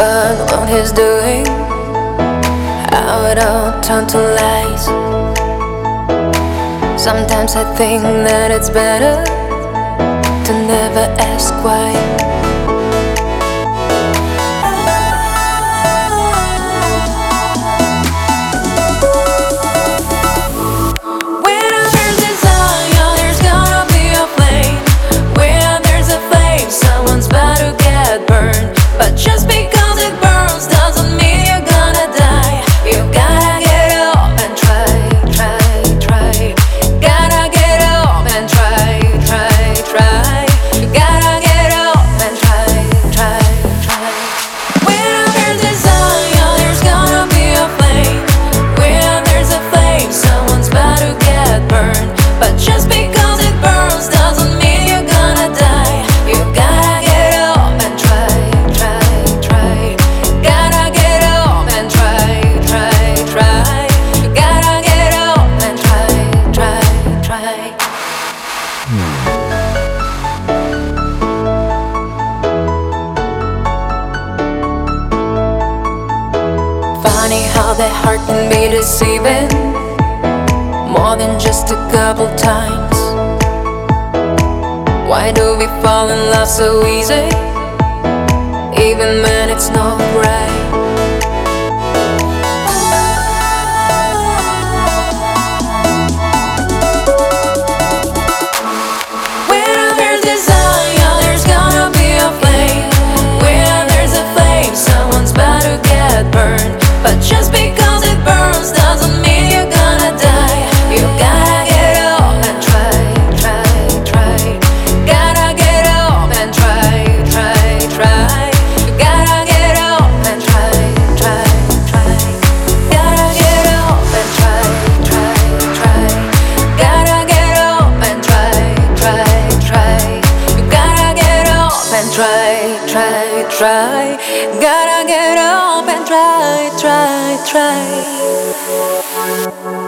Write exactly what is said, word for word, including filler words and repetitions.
But what he's doing, how it all turned to lies. Sometimes I think that it's better to never ask why. But just because it burns doesn't mean you're gonna die. You gotta get up and try, try, try. Gotta get up and try, try, try. You gotta get up and try, try, try. Where there's desire, there's gonna be a flame. Where there's a flame, someone's about to get burned. But just because it burns doesn't mean you're gonna die. You gotta get up and try. Funny how the heart can be deceiving, more than just a couple times. Why do we fall in love so easy, even when it's not right? Where there's desire, there's gonna be a flame. Where there's a flame, someone's about to get burned. But just because it burns doesn't mean you're gonna die. You gotta get up and try, try, try. Gotta get up and try, try, try. You gotta get up and try, try, try. Gotta get up and try, try, try. Gotta get up and try, try, try. You gotta get up and try, try, try. Gotta get up and try, try, try.